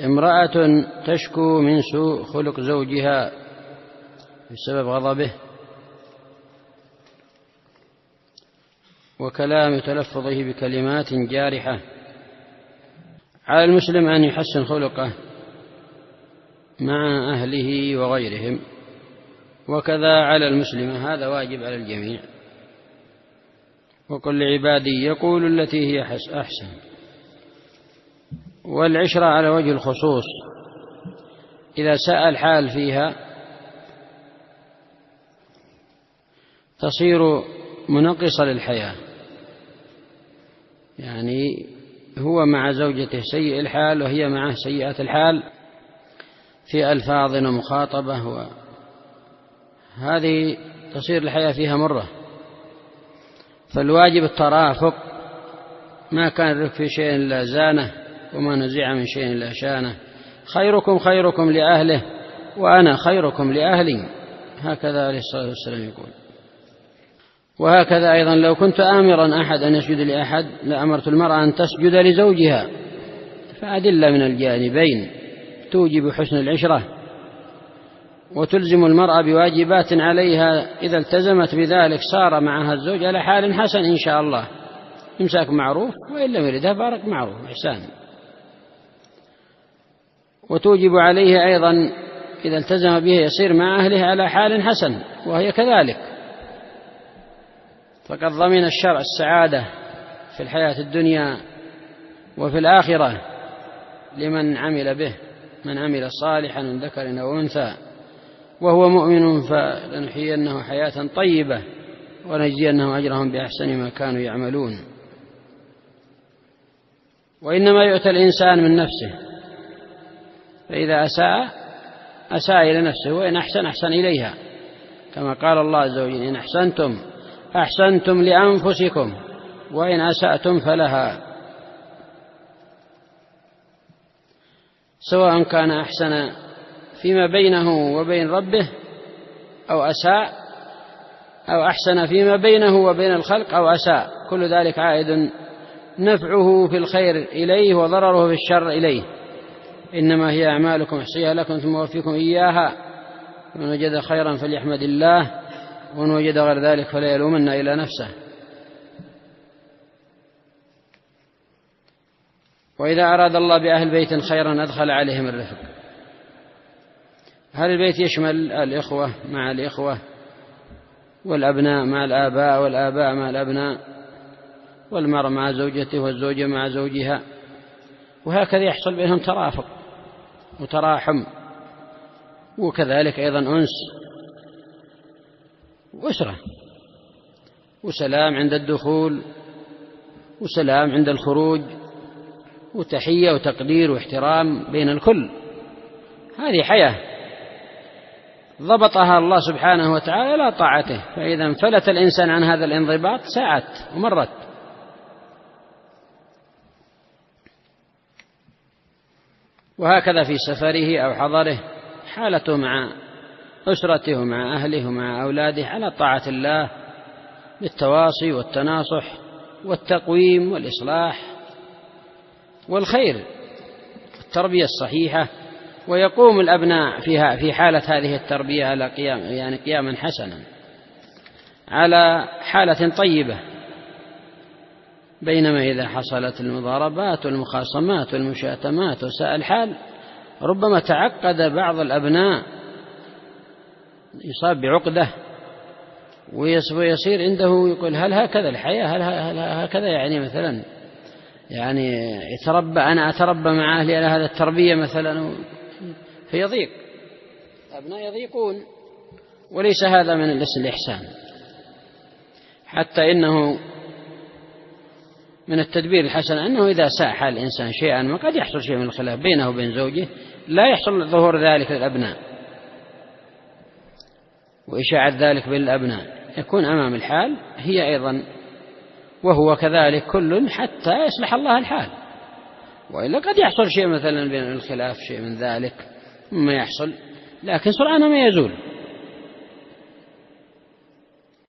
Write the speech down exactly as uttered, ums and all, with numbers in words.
امرأة تشكو من سوء خلق زوجها بسبب غضبه وكلام تلفظه بكلمات جارحة. على المسلم أن يحسن خلقه مع أهله وغيرهم، وكذا على المسلم، هذا واجب على الجميع. وقل لعبادي يقول التي هي أحسن. والعشرة على وجه الخصوص، إذا ساء الحال فيها تصير منقصة للحياة، يعني هو مع زوجته سيء الحال وهي معه سيئة الحال في ألفاظ ومخاطبة، وهذه تصير الحياة فيها مرة. فالواجب الترافق، ما كان الرفق في شيء إلا زانه، وما نزع من شيء إلا شانه. خيركم خيركم لأهله وأنا خيركم لأهلي، هكذا عليه الصلاة والسلام يقول. وهكذا أيضا لو كنت آمرا أحد أن يسجد لأحد لأمرت المرأة أن تسجد لزوجها. فأدلة من الجانبين توجب حسن العشرة وتلزم المرأة بواجبات عليها، إذا التزمت بذلك صار معها الزوج على حال حسن إن شاء الله، إمساك معروف، وإن لم يردها فارق معروف إحسان. وتوجب عليه أيضا إذا التزم به يصير مع أهله على حال حسن، وهي كذلك. فقد ضمن الشرع السعادة في الحياة الدنيا وفي الآخرة لمن عمل به، من عمل صالحا من ذكر أو أنثى وهو مؤمن فلنحيينه حياة طيبة ونجزينهم أجرهم بأحسن ما كانوا يعملون. وإنما يؤتى الإنسان من نفسه، فإذا أساء أساء إلى نفسه، وإن أحسن أحسن إليها، كما قال الله عز وجل: إن أحسنتم أحسنتم لأنفسكم وإن أسأتم فلها. سواء كان أحسن فيما بينه وبين ربه أو أساء، أو أحسن فيما بينه وبين الخلق أو أساء، كل ذلك عائد نفعه في الخير إليه وضرره في الشر إليه. إنما هي أعمالكم أحصيها لكم ثم أوفيكم إياها، من وجد خيرا فليحمد الله، ومن وجد غير ذلك فلا يلومن إلى نفسه. وإذا أراد الله بأهل بيت خيرا أدخل عليهم الرفق. هذا البيت يشمل الإخوة مع الإخوة، والأبناء مع الآباء، والآباء مع الأبناء، والمرء مع زوجته والزوجة مع زوجها، وهكذا يحصل بينهم ترافق وتراحم، وكذلك أيضا أنس وأسرة، وسلام عند الدخول وسلام عند الخروج، وتحية وتقدير واحترام بين الكل. هذه حياة ضبطها الله سبحانه وتعالى لا طاعته، فإذا انفلت الإنسان عن هذا الانضباط ساعت ومرت. وهكذا في سفره أو حضره، حالته مع أسرته ومع أهله ومع أولاده على طاعة الله بالتواصي والتناصح والتقويم والإصلاح والخير والتربية الصحيحة. ويقوم الأبناء فيها في حالة هذه التربية على قيام يعني قياما حسنا، على حالة طيبة. بينما إذا حصلت المضاربات والمخاصمات والمشاتمات وساء الحال، ربما تعقد بعض الأبناء، يصاب بعقدة ويصير عنده يقول: هل هكذا الحياة؟ هل هكذا يعني مثلا يعني يتربى أنا أتربى مع أهلي على هذا التربية مثلا، فيضيق، الأبناء يضيقون، وليس هذا من الإحسان. حتى إنه من التدبير الحسن أنه إذا ساء حال الإنسان شيئا ما قد يحصل شيء من الخلاف بينه وبين زوجه، لا يحصل ظهور ذلك للأبناء وإشاعة ذلك بين الأبناء، يكون أمام الحال هي أيضا وهو كذلك كل حتى يصلح الله الحال. وإلا قد يحصل شيء مثلا بين الخلاف شيء من ذلك ما يحصل، لكن سرعان ما يزول.